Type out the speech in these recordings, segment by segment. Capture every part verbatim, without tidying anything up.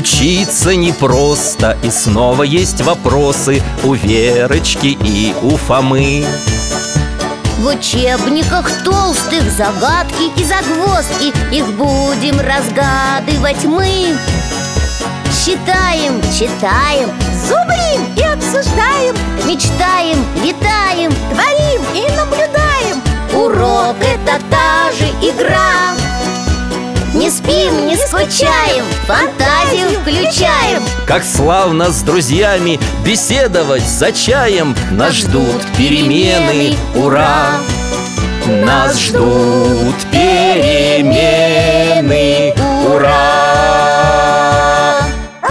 Учиться непросто, и снова есть вопросы у Верочки и у Фомы. В учебниках толстых загадки и загвоздки, их будем разгадывать мы. Считаем, читаем, зубрим и обсуждаем, мечтаем, летаем, творим и наблюдаем. Урок — это та же игра. Не спим, не скучаем, фантазию включаем. Как славно с друзьями беседовать за чаем. Нас ждут перемены, ура! Нас ждут перемены, ура!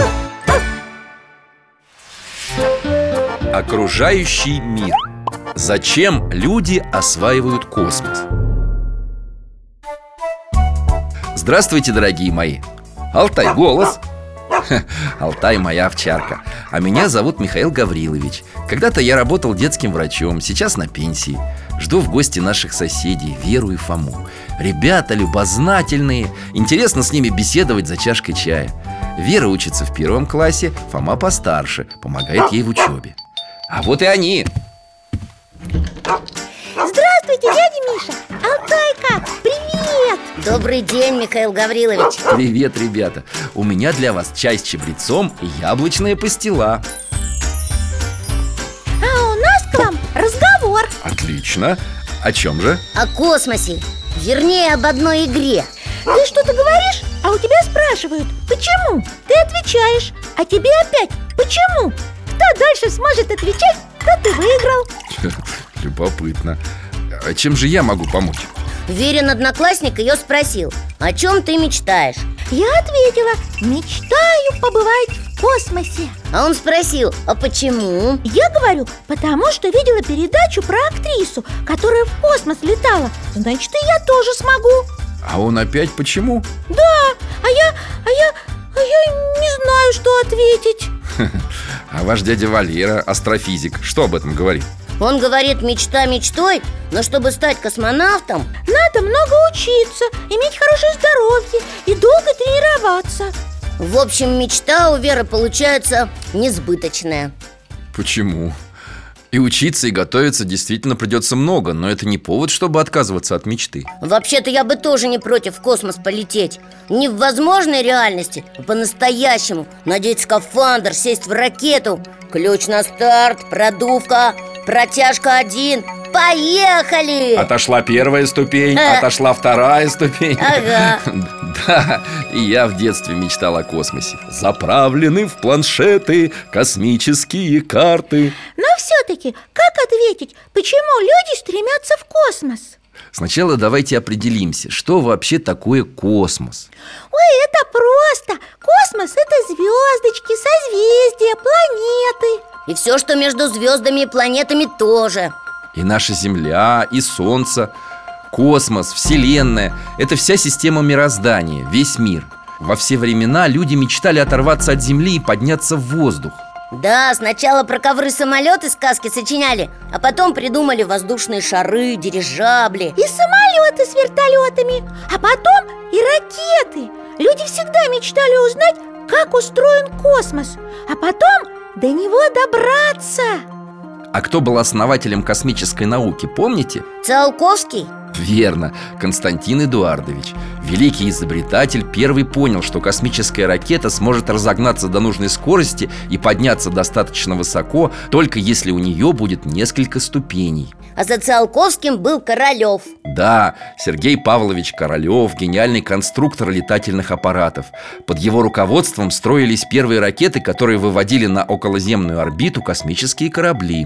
Окружающий мир. Зачем люди осваивают космос? Здравствуйте, дорогие мои! Алтай, голос! Алтай — моя овчарка. А меня зовут Михаил Гаврилович. Когда-то я работал детским врачом, сейчас на пенсии. Жду в гости наших соседей Веру и Фому. Ребята любознательные. Интересно с ними беседовать за чашкой чая. Вера учится в первом классе, Фома постарше, помогает ей в учебе. А вот и они. Здравствуйте, дядя Миша! Алтайка, привет! Добрый день, Михаил Гаврилович. Привет, ребята. У меня для вас чай с чабрецом и яблочная пастила. А у нас к вам разговор. Отлично. О чем же? О космосе. Вернее, об одной игре. Ты что-то говоришь, а у тебя спрашивают: почему? Ты отвечаешь, а тебе опять: почему? Кто дальше сможет отвечать, тот и выиграл. Любопытно. А чем же я могу помочь? Верин одноклассник ее спросил: о чем ты мечтаешь? Я ответила: мечтаю побывать в космосе. А он спросил: а почему? Я говорю: потому что видела передачу про актрису, которая в космос летала. Значит, и я тоже смогу. А он опять почему? Да, а я, а я, а я не знаю, что ответить. А ваш дядя Валера, астрофизик, что об этом говорит? Он говорит: мечта мечтой, но чтобы стать космонавтом, надо много учиться, иметь хорошее здоровье и долго тренироваться. В общем, мечта у Веры получается несбыточная. Почему? И учиться, и готовиться действительно придется много, но это не повод, чтобы отказываться от мечты. Вообще-то я бы тоже не против в космос полететь. Не в возможной реальности, а по-настоящему. Надеть скафандр, сесть в ракету. Ключ на старт, продувка, протяжка один. Поехали! Отошла первая ступень, отошла вторая ступень. Ага. Да, и я в детстве мечтал о космосе. Заправлены в планшеты космические карты. Но все-таки, как ответить, почему люди стремятся в космос? Сначала давайте определимся, что вообще такое космос. Ой, это просто. Космос — это звездочки, созвездия, планеты. И все, что между звездами и планетами, тоже. И наша Земля, и Солнце, космос, Вселенная – это вся система мироздания, весь мир. Во все времена люди мечтали оторваться от Земли и подняться в воздух. Да, сначала про ковры-самолеты сказки сочиняли, а потом придумали воздушные шары, дирижабли. И самолеты с вертолетами, а потом и ракеты. Люди всегда мечтали узнать, как устроен космос, а потом до него добраться. А кто был основателем космической науки, помните? Циолковский? Верно, Константин Эдуардович. Великий изобретатель первый понял, что космическая ракета сможет разогнаться до нужной скорости и подняться достаточно высоко, только если у нее будет несколько ступеней. А за Циолковским был Королев. Да, Сергей Павлович Королев, гениальный конструктор летательных аппаратов. Под его руководством строились первые ракеты, которые выводили на околоземную орбиту космические корабли.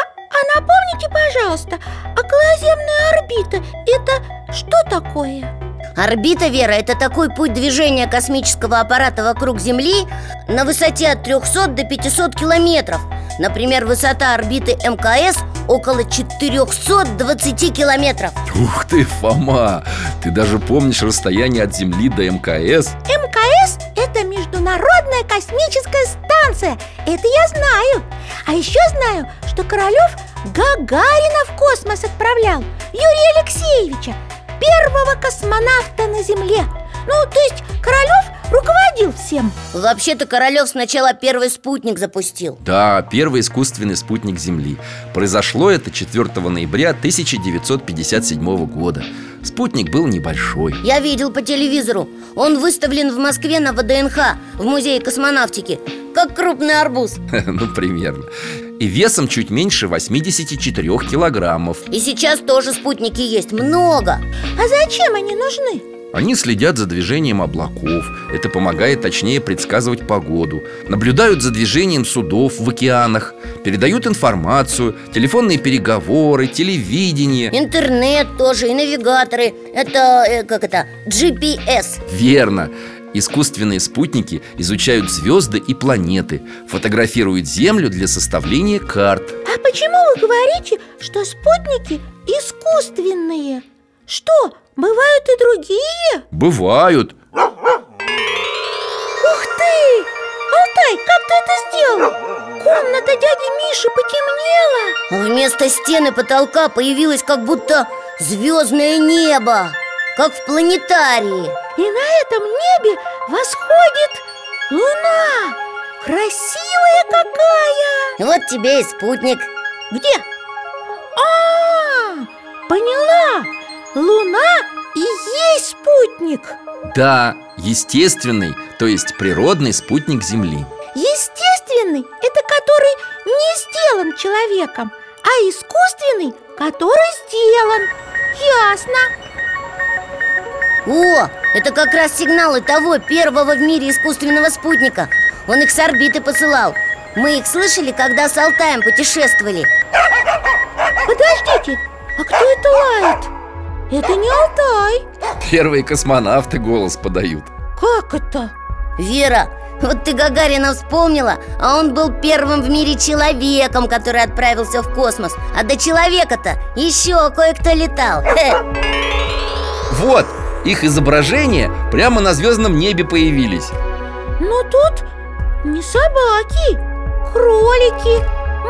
А напомните, пожалуйста, околоземная орбита – это что такое? Орбита, Вера, это такой путь движения космического аппарата вокруг Земли на высоте от трёхсот до пятисот километров. Например, высота орбиты эм ка эс около четырёхсот двадцати километров. Ух ты, Фома! Ты даже помнишь расстояние от Земли до эм ка эс? эм ка эс – это Международная космическая станция. Это я знаю. А еще знаю, что Королев Гагарина в космос отправлял, Юрия Алексеевича, первого космонавта на Земле. Ну, то есть Королев руководил всем? Вообще-то Королев сначала первый спутник запустил. Да, первый искусственный спутник Земли. Произошло это четвёртого ноября тысяча девятьсот пятьдесят седьмого года. Спутник был небольшой. Я видел по телевизору. Он выставлен в Москве на вэ дэ эн ха, в музее космонавтики, как крупный арбуз. Ну, примерно. И весом чуть меньше восьмидесяти четырёх килограммов. И сейчас тоже спутники есть, много. А зачем они нужны? Они следят за движением облаков. Это помогает точнее предсказывать погоду. Наблюдают за движением судов в океанах. Передают информацию, телефонные переговоры, телевидение. Интернет тоже, и навигаторы. Это, э, как это, джи пи эс. Верно. Искусственные спутники изучают звезды и планеты, фотографируют Землю для составления карт. А почему вы говорите, что спутники искусственные? Что, бывают и другие? Бывают. Ух ты! Алтай, как ты это сделал? Комната дяди Миши потемнела. Вместо стены потолка появилось как будто звездное небо, как в планетарии. И на этом небе восходит луна. Красивая какая! Вот тебе и спутник. Где? А, поняла! Луна и есть спутник. Да, естественный, то есть природный спутник Земли. Естественный – это который не сделан человеком, а искусственный, который сделан. Ясно. О, это как раз сигналы того первого в мире искусственного спутника. Он их с орбиты посылал. Мы их слышали, когда с Алтаем путешествовали. Подождите, а кто это лает? Это не Алтай. Первые космонавты голос подают. Как это? Вера, вот ты Гагарина вспомнила, а он был первым в мире человеком, который отправился в космос. А до человека-то еще кое-кто летал. Хе. Вот, их изображения прямо на звездном небе появились. Но тут не собаки, кролики,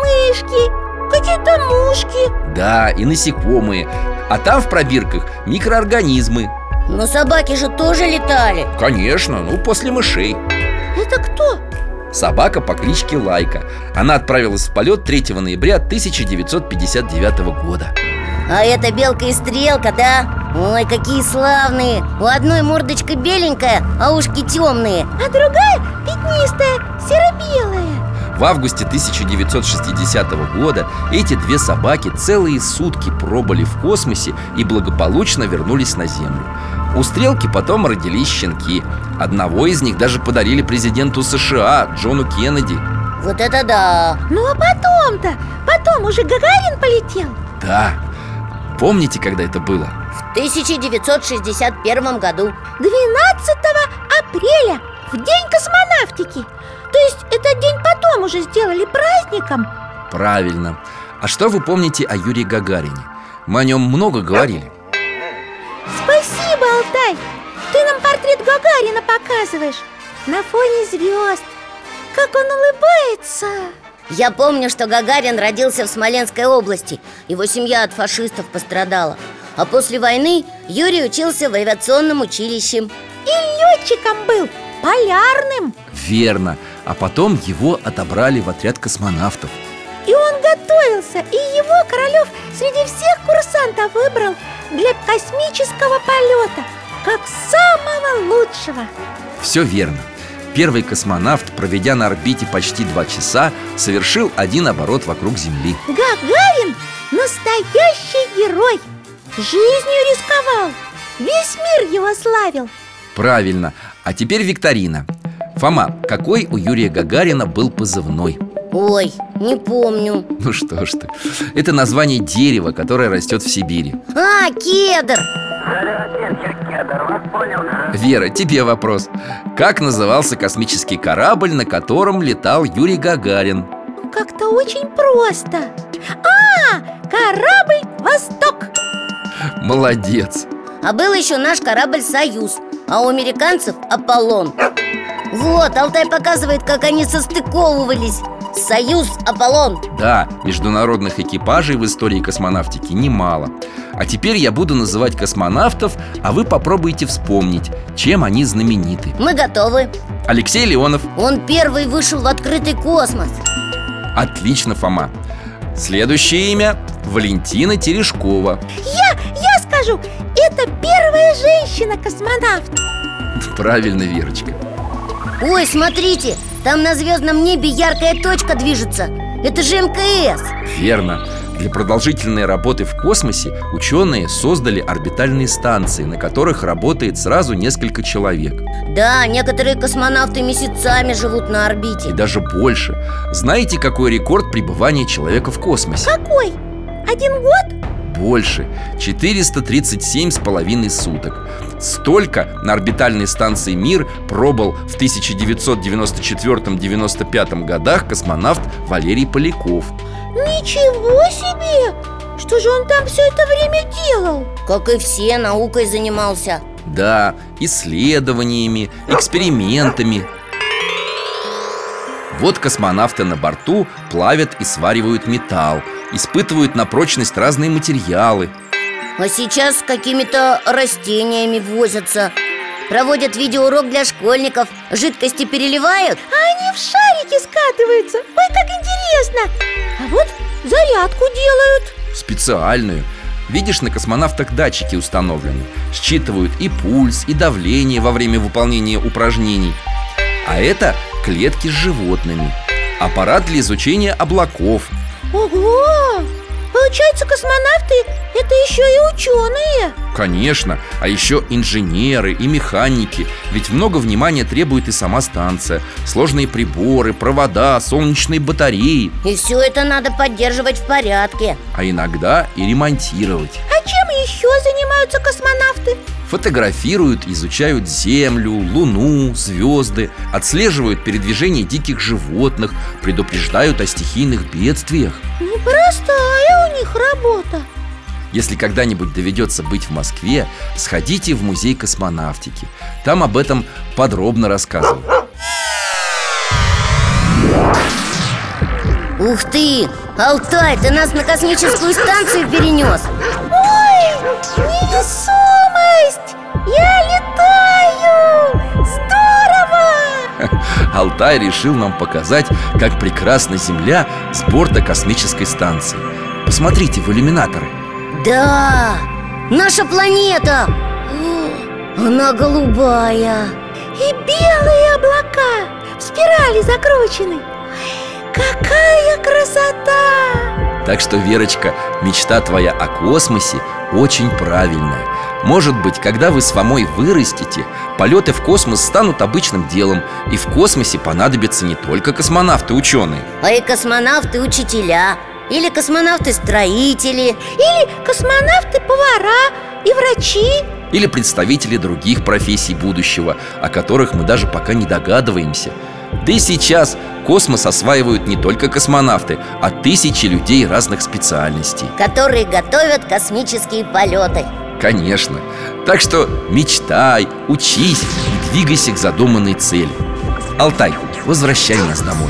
мышки, какие-то мушки. Да, и насекомые. А там в пробирках микроорганизмы. Но собаки же тоже летали. Конечно, ну после мышей. Это кто? Собака по кличке Лайка. Она отправилась в полет третьего ноября тысяча девятьсот пятьдесят девятого года. А это белка и стрелка, да? Ой, какие славные. У одной мордочка беленькая, а ушки темные. А другая пятнистая, серо-белая. В августе тысяча девятьсот шестидесятого года эти две собаки целые сутки пробыли в космосе и благополучно вернулись на Землю. У стрелки потом родились щенки. Одного из них даже подарили президенту США Джону Кеннеди. Вот это да. Ну а потом-то, потом уже Гагарин полетел. Да. Помните, когда это было? В тысяча девятьсот шестьдесят первом году. Двенадцатого апреля, в день космонавтики. То есть этот день потом уже сделали праздником? Правильно. А что вы помните о Юрии Гагарине? Мы о нем много говорили. Спасибо, Алтай. Ты нам портрет Гагарина показываешь на фоне звезд. Как он улыбается. Я помню, что Гагарин родился в Смоленской области. Его семья от фашистов пострадала. А после войны Юрий учился в авиационном училище. И летчиком был, полярным. Верно. А потом его отобрали в отряд космонавтов. И он готовился, и его Королев среди всех курсантов выбрал для космического полета, как самого лучшего. Все верно. Первый космонавт, проведя на орбите почти два часа, совершил один оборот вокруг Земли. Гагарин – настоящий герой. Жизнью рисковал. Весь мир его славил. Правильно. А теперь викторина. Фома, какой у Юрия Гагарина был позывной? Ой, не помню. Ну что ж ты. Это название дерева, которое растет в Сибири. А, кедр. Вера, тебе вопрос. Как назывался космический корабль, на котором летал Юрий Гагарин? Как-то очень просто. А, корабль «Восток». Молодец. А был еще наш корабль «Союз», а у американцев «Аполлон». Вот, Алтай показывает, как они состыковывались. Союз Аполлон. Да, международных экипажей в истории космонавтики немало. А теперь я буду называть космонавтов, а вы попробуйте вспомнить, чем они знамениты. Мы готовы. Алексей Леонов. Он первый вышел в открытый космос. Отлично, Фома. Следующее имя – Валентина Терешкова. Я, я скажу, это первая женщина-космонавт. Правильно, Верочка. Ой, смотрите, там на звездном небе яркая точка движется. Это же эм ка эс. Верно. Для продолжительной работы в космосе ученые создали орбитальные станции, на которых работает сразу несколько человек. Да, некоторые космонавты месяцами живут на орбите. И даже больше. Знаете, какой рекорд пребывания человека в космосе? Какой? Один год? Больше. четыреста тридцать семь с половиной суток. Столько на орбитальной станции «Мир» пробыл в тысяча девятьсот девяносто четвёртом — девяносто пятом годах космонавт Валерий Поляков. Ничего себе! Что же он там все это время делал? Как и все, наукой занимался. Да, исследованиями, экспериментами. Вот космонавты на борту плавят и сваривают металл, испытывают на прочность разные материалы. А сейчас с какими-то растениями возятся. Проводят видеоурок для школьников. Жидкости переливают. А они в шарики скатываются. Ой, как интересно! А вот зарядку делают. Специальную. Видишь, на космонавтах датчики установлены. Считывают и пульс, и давление во время выполнения упражнений. А это клетки с животными. Аппарат для изучения облаков. Ого! Получается, космонавты – это еще и ученые. Конечно, а еще инженеры и механики. Ведь много внимания требует и сама станция. Сложные приборы, провода, солнечные батареи. И все это надо поддерживать в порядке. А иногда и ремонтировать. А чем еще занимаются космонавты? Фотографируют, изучают Землю, Луну, звезды, отслеживают передвижение диких животных, предупреждают о стихийных бедствиях. Непростая у них работа. Если когда-нибудь доведется быть в Москве, сходите в музей космонавтики. Там об этом подробно рассказывают. Ух ты! Алтай, ты нас на космическую станцию перенес. Ой, невесомость! Я летаю! Здорово! Алтай решил нам показать, как прекрасна Земля с борта космической станции. Посмотрите в иллюминаторы. Да, наша планета. Она голубая. И белые облака в спирали закручены. Какая красота! Так что, Верочка, мечта твоя о космосе очень правильная. Может быть, когда вы с Фомой вырастете, полеты в космос станут обычным делом. И в космосе понадобятся не только космонавты-ученые, А и космонавты-учителя. Или космонавты-строители. Или космонавты-повара и врачи. или представители других профессий будущего, о которых мы даже пока не догадываемся. Да и сейчас космос осваивают не только космонавты, а тысячи людей разных специальностей. Которые готовят космические полеты. Конечно. Так что мечтай, учись и двигайся к задуманной цели. Алтай, возвращай нас домой.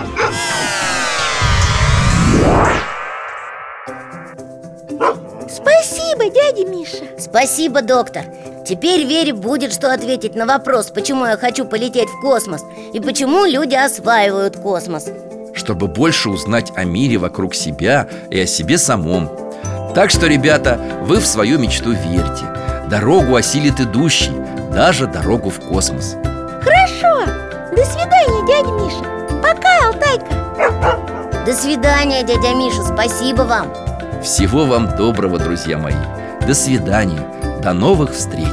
Спасибо, дядя Миша. Спасибо, доктор. Теперь Вере будет что ответить на вопрос, почему я хочу полететь в космос и почему люди осваивают космос. Чтобы больше узнать о мире вокруг себя и о себе самом. Так что, ребята, вы в свою мечту верьте. Дорогу осилит идущий, даже дорогу в космос. Хорошо. До свидания, дядя Миша. Пока, Алтайка. До свидания, дядя Миша, спасибо вам. Всего вам доброго, друзья мои. До свидания. До новых встреч.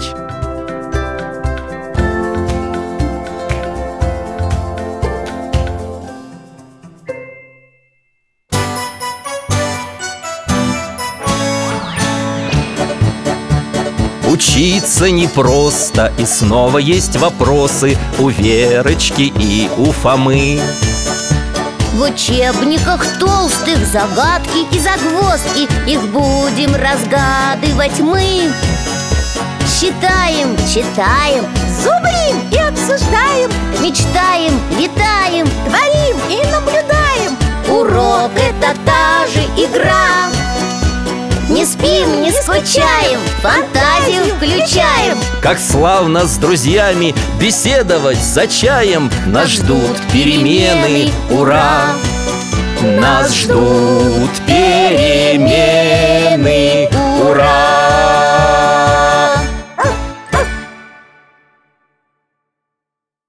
Учиться непросто, и снова есть вопросы у Верочки и у Фомы. В учебниках толстых загадки и загвоздки, их будем разгадывать мы. Считаем, читаем, Зубрим и обсуждаем, мечтаем, летаем. творим и наблюдаем. Урок — это та же игра. Не спим, не скучаем, фантазию включаем. Как славно с друзьями беседовать за чаем. Нас ждут перемены, ура! Нас ждут перемены.